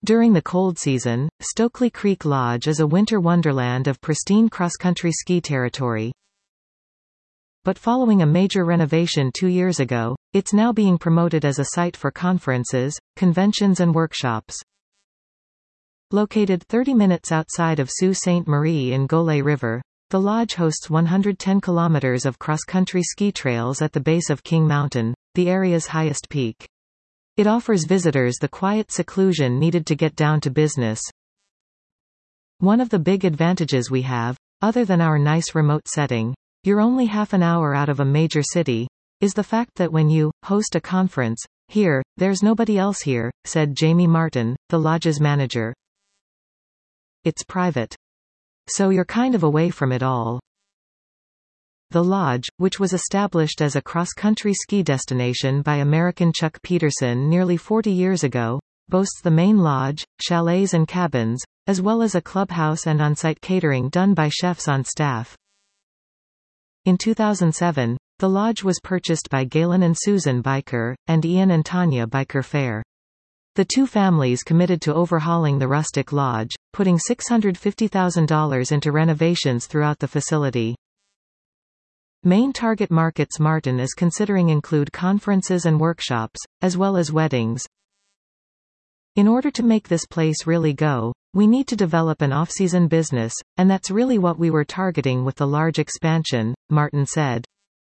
During the cold season, Stokely Creek Lodge is a winter wonderland of pristine cross-country ski territory. But following a major renovation 2 years ago, it's now being promoted as a site for conferences, conventions and workshops. Located 30 minutes outside of Sault Ste. Marie in Gauley River, the lodge hosts 110 kilometers of cross-country ski trails at the base of King Mountain, the area's highest peak. It offers visitors the quiet seclusion needed to get down to business. One of the big advantages we have, other than our nice remote setting, you're only half an hour out of a major city, is the fact that when you host a conference here, there's nobody else here, said Jamie Martin, the lodge's manager. It's private. So you're kind of away from it all. The lodge, which was established as a cross-country ski destination by American Chuck Peterson nearly 40 years ago, boasts the main lodge, chalets and cabins, as well as a clubhouse and on-site catering done by chefs on staff. In 2007, the lodge was purchased by Galen and Susan Biker, and Ian and Tanya Biker Fair. The two families committed to overhauling the rustic lodge, putting $650,000 into renovations throughout the facility. Main target markets Martin is considering include conferences and workshops, as well as weddings. In order to make this place really go, we need to develop an off-season business, and that's really what we were targeting with the large expansion, Martin said.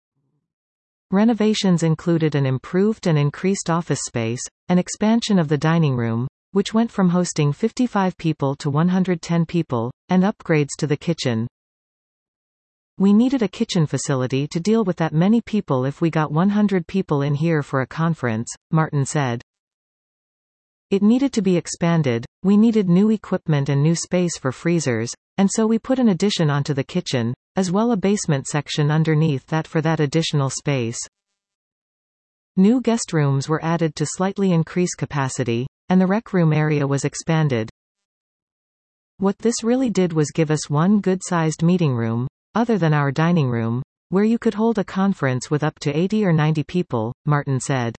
Renovations included an improved and increased office space, an expansion of the dining room, which went from hosting 55 people to 110 people, and upgrades to the kitchen. We needed a kitchen facility to deal with that many people if we got 100 people in here for a conference, Martin said. It needed to be expanded, we needed new equipment and new space for freezers, and so we put an addition onto the kitchen, as well a basement section underneath that for that additional space. New guest rooms were added to slightly increase capacity, and the rec room area was expanded. What this really did was give us one good-sized meeting room, other than our dining room, where you could hold a conference with up to 80 or 90 people, Martin said.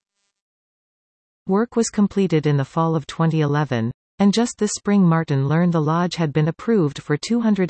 Work was completed in the fall of 2011, and just this spring Martin learned the lodge had been approved for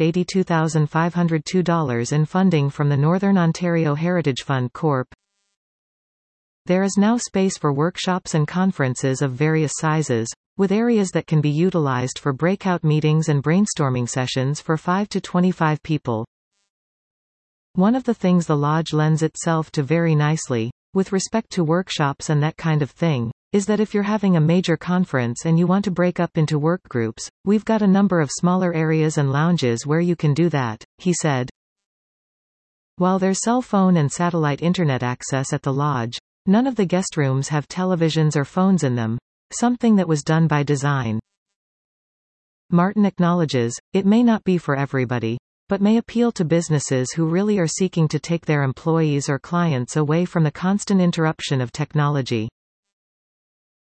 $282,502 in funding from the Northern Ontario Heritage Fund Corp. There is now space for workshops and conferences of various sizes, with areas that can be utilized for breakout meetings and brainstorming sessions for 5 to 25 people. One of the things the lodge lends itself to very nicely, with respect to workshops and that kind of thing, is that if you're having a major conference and you want to break up into work groups, we've got a number of smaller areas and lounges where you can do that, he said. While there's cell phone and satellite internet access at the lodge, none of the guest rooms have televisions or phones in them, something that was done by design. Martin acknowledges, it may not be for everybody, but may appeal to businesses who really are seeking to take their employees or clients away from the constant interruption of technology.